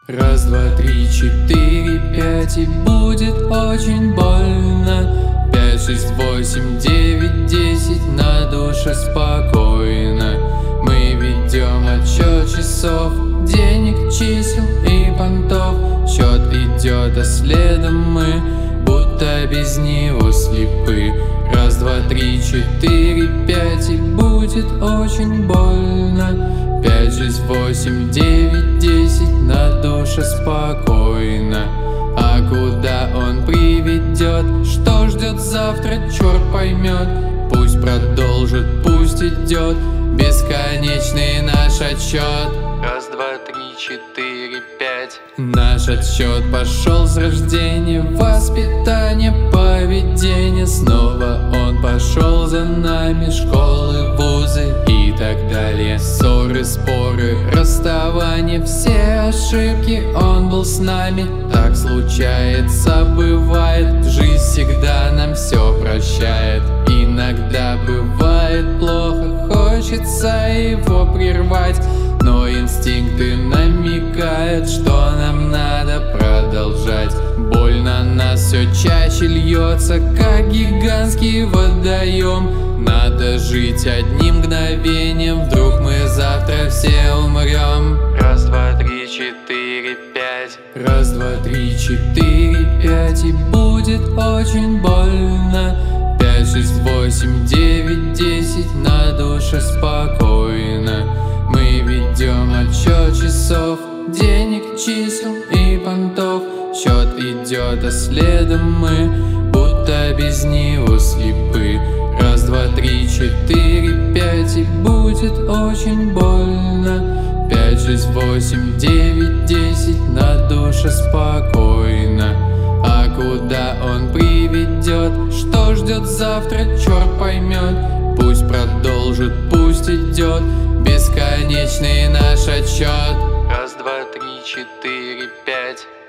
Раз, два, три, четыре, пять, и будет очень больно. 5, 6, 8, 9, 10, на душе спокойно. Мы ведем отсчет часов, денег, чисел и понтов. Счет идет, а следом мы, будто без него слепы. Раз, два, три, четыре, пять, и будет очень больно. 5, 6, 8, 9, 10, на душе спокойно. А куда он приведет, что ждет завтра, черт поймет. Пусть продолжит, пусть идет бесконечный наш отсчет. Раз, два, три, четыре, пять. Наш отсчет пошел с рождения, воспитание, поведение. Снова он пошел за нами, школы, вузы и так далее. Ссоры, споры, расставания, все ошибки, он был с нами. Так случается, бывает, жизнь всегда нам все прощает. Иногда бывает плохо, хочется его прервать, но инстинкты намекают, что нам надо продолжать. Боль на нас все чаще льется, как гигантский водоем. Надо жить одним мгновением, вдруг мы завтра все умрем. Раз, два, три, четыре, пять. Раз, два, три, четыре, пять, и будет очень больно. 5, 6, 8, 9, 10, на душе спокойно. Мы ведем отсчет часов, денег, чисел и понтов. Счет идет, а следом мы, будто без него слепы. Раз, два, три, четыре, пять, и будет очень больно. 5, 6, 8, 9, 10, на душе спокойно. А куда он приведет, что ждет завтра, черт поймет. Пусть продолжит, пусть идет бесконечный наш отсчет. Раз, два, три, четыре, пять.